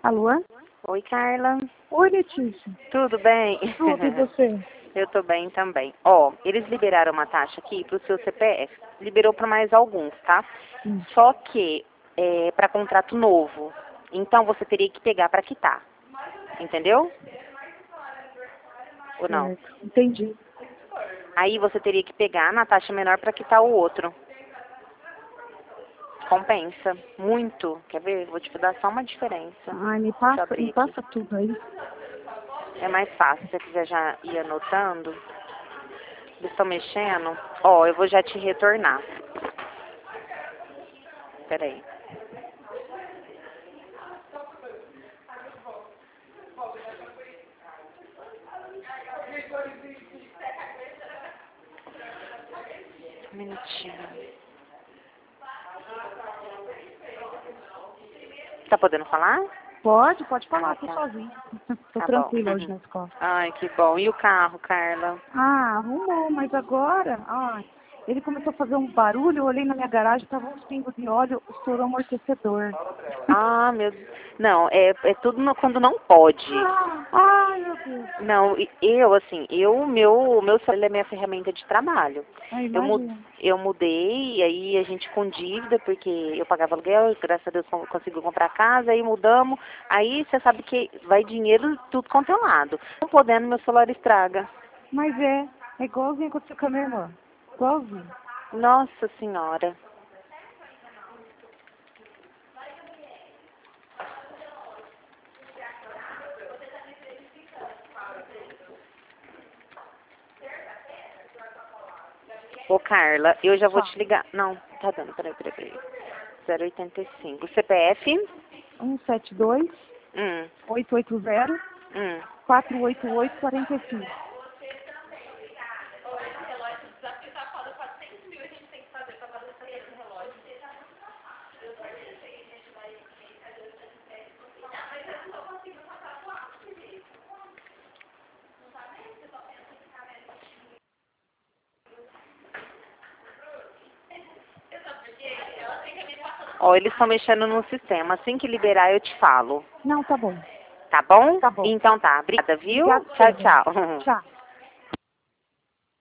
Alô? Oi, Carla. Oi, Letícia. Tudo bem? Tudo, e você? Eu tô bem também. Ó, eles liberaram uma taxa aqui pro seu CPF. Liberou para mais alguns, tá? Só que é para contrato novo. Então você teria que pegar para quitar. Entendeu? Ou não? Certo, entendi. Aí você teria que pegar na taxa menor para quitar o outro. Compensa. Muito. Quer ver? Vou te dar só uma diferença. Ai, me Deixa eu passa, abrir me aqui. passa tudo aí. É mais fácil. Se você quiser já ir anotando. Eles estão mexendo. Ó, eu vou já te retornar. Peraí. Um minutinho. Tá podendo falar? Pode falar, Ah, tô tá. sozinha. Tô Tá bom. tranquila hoje na escola. Ai, que bom. E o carro, Carla? Ah, arrumou, mas agora, ele começou a fazer um barulho, eu olhei na minha garagem, tava uns pingos de óleo, estourou o amortecedor. Ah, meu Deus. Não, é tudo quando não pode. Ai, meu Deus. Não, meu celular é minha ferramenta de trabalho. Ai, Eu, mu- imagina. eu mudei, e aí a gente com dívida, porque eu pagava aluguel, graças a Deus conseguiu comprar casa, aí mudamos. Aí você sabe que vai dinheiro tudo quanto é lado. Não podendo, meu celular estraga. Mas é igualzinho aconteceu com a minha irmã. Igualzinho. Nossa Senhora. Ô, Carla, eu já vou Fala. te ligar. Não, tá dando, peraí. 085. CPF? 172 Hum, 880 hum. 488-45. Ó, eles estão mexendo no sistema. Assim que liberar, eu te falo. Não, tá bom. Tá bom? Tá bom. Então tá. Obrigada, viu? Obrigada, Tchau, Sônia. tchau. Tchau.